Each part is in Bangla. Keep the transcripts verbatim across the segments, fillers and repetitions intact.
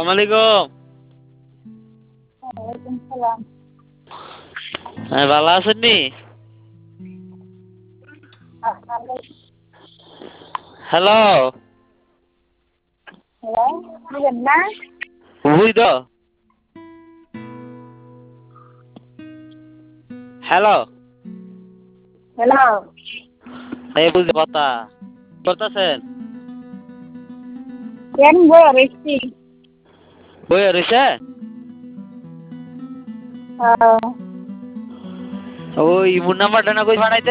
আলাইকুম। ওয়ালাইকুম সালাম। হ্যাঁ, ভালো আছেন নি? হ্যালো। হ্যালো, বুঝেন না? বুঝি তো। হ্যালো। হ্যালো। এই বুঝি কথা করতেছেন? কেন বই রয়েছি? বই রয়েছে? ওই মোর নাম্বারটা না কই পাঠাইতে?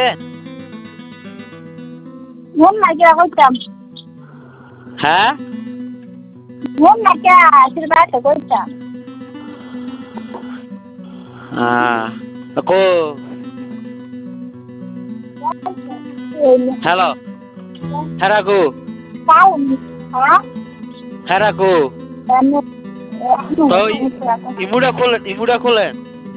মন লাগে কইতাম। হ্যাঁ? মন লাগে আশীর্বাদ কইতাম। হ্যাঁ। কো হ্যালো। হ্যাঁ রাখু। তাও হ্যাঁ? হ্যাঁ রাখু। তো ইমুটা খোলেন, ইমুটা খোলেন।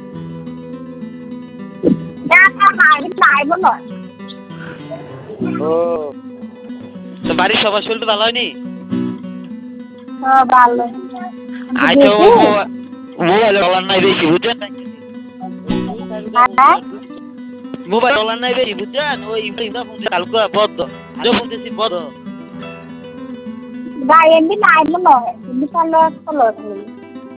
ও তো বাড়ির সবার শরীর ভালো হয়নি? হ্যাঁ ভালো। আচ্ছা ও মোবাইল চলার নাই বেশি বুঝছেন না? মোবাইল চলার নাই বেশি বুঝছেন? ওই কালকে বদ্ধ যখন দেখছি বদ্ধ ভাই এমনি নাই মনে হয় এমনি ভালো